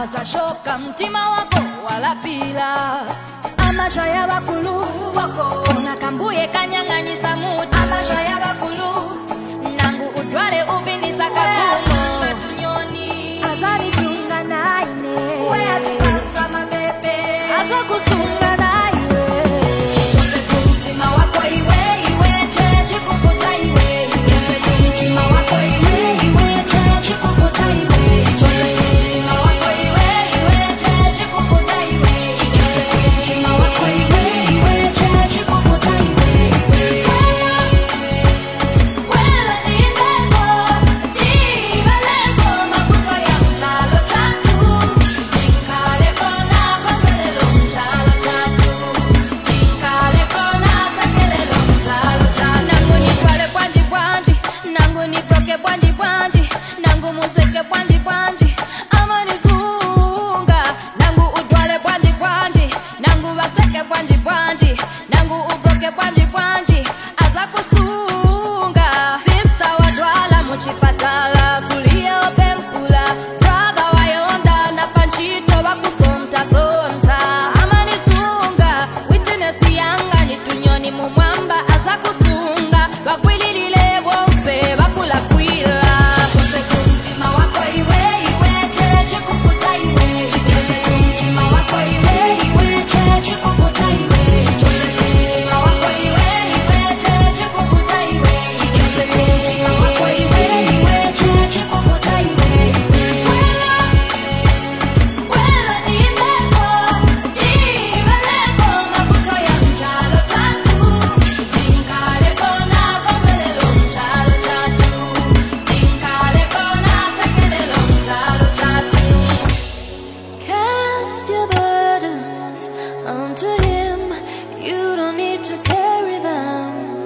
Azashoka mtima wako wala bila amashaya bakulu wako unakambuye kanyanganyisa mutu amashaya bakulu nangu udwale ubindisa kabumo tunyoni azani sunga naine we atipasa mabebe azakusunga naine chose kumtima wako iwe cheche kukuta iwe chose kumtima wako iwe cheche kukuta iwe chose kumtima wako iwe cheche kukuta iwe chose kumtima wako iwe cheche kukuta iwe wela ndindeko ndibaleko makuto ya mchalo chatu tinkale kona kongelelo mchalo chatu tinkale kona sakelelo mchalo chatu nangu nitwale bwanji bwanji nangu niproke bwanji bwanji nangu museke bwanji bwanji amanizunga nangu udwale bwanji bwanji nangu baseke bwanji bwanji nangu ubroke bwanji bwanji azakusunga sister wadwala muchipatala kulia opemkula brother wayonda na panchito wakusonta sonta amanizunga witness yanga nitunyoni mumwamba azakusunga bakwililile bose bakula kwila chose kumtima wako iwe cheche kukuta iwe chose kumtima wako iwe cheche kukuta iwe chose kumtima wako iwe cheche kukuta iwe chose kumtima wako iwe cheche kukuta iwe wela ndindeko ndibaleko makuto ya mchalo chatu tinkale kona kongelelo mchalo chatu tinkale kona sakelelo mchalo chatu cast your burdens onto him you don't need to carry them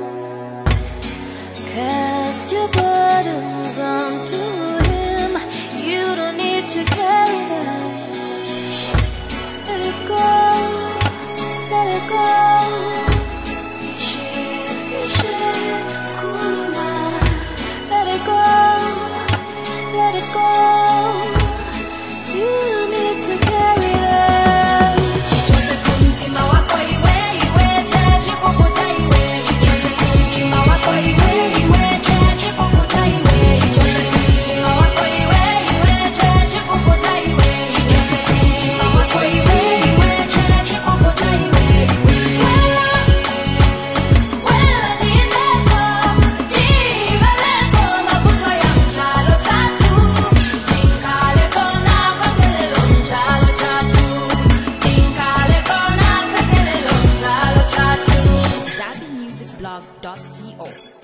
cast your burdens onto him you don't need to carry them let it go let it go fishy fishy kuluma let it go let it go you don't need to carry them chose kumtima wako iwe cheche kukuta iwe chose kumtima wako iwe cheche kukuta iwe chose kumtima wako iwe cheche kukuta iwe chose kumtima wako iwe cheche kukuta iwe wela ndindeko ndibaleko makuto ya mchalo chatu tinkale kona kongelelo mchalo chatu tinkale kona sakelelo mchalo chatu ZabiMusicBlog.co